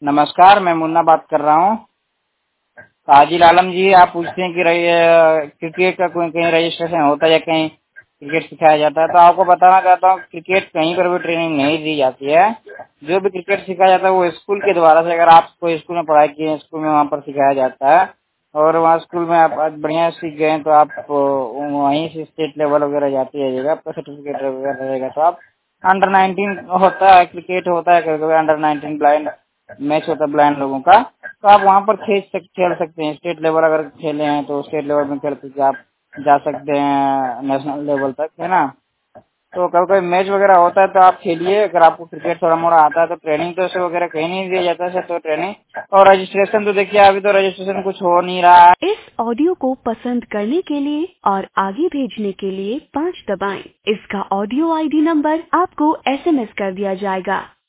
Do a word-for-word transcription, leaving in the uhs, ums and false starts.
नमस्कार, मैं मुन्ना बात कर रहा हूँ। ताजिल आलम जी, आप पूछते हैं कि क्रिकेट का कोई कहीं रजिस्ट्रेशन होता है या कहीं क्रिकेट सिखाया जाता है, तो आपको बताना चाहता हूँ क्रिकेट कहीं पर भी ट्रेनिंग नहीं दी जाती है। जो भी क्रिकेट सिखाया जाता है वो स्कूल के द्वारा से, अगर आप कोई स्कूल में पढ़ाई किए, स्कूल में वहाँ पर सिखाया जाता है और वहाँ स्कूल में आप बढ़िया सीख गए तो आप वहीं से स्टेट लेवल वगैरह जाते रहिएगा, आपका सर्टिफिकेट वगैरह रहेगा। तो आप अंडर नाइनटीन होता है, क्रिकेट होता है, कभी कभी अंडर नाइनटीन ब्लाइंड मैच होता है ब्लाइंड लोगों का, तो आप वहाँ पर खेल सक, खेल सकते हैं। स्टेट लेवल अगर खेले हैं तो स्टेट लेवल में खेल सकते आप जा सकते हैं नेशनल लेवल तक, है ना। तो कभी कभी मैच वगैरह होता है तो आप खेलिए। अगर आपको क्रिकेट थोड़ा मोड़ा आता है तो ट्रेनिंग तो ऐसे वगैरह कहीं नहीं दिया जाता है, तो ट्रेनिंग और रजिस्ट्रेशन तो देखिए अभी तो रजिस्ट्रेशन कुछ हो नहीं रहा है। इस ऑडियो को पसंद करने के लिए और आगे भेजने के लिए पाँच दबाएं। इसका ऑडियो आईडी नंबर आपको एसएमएस कर दिया जाएगा।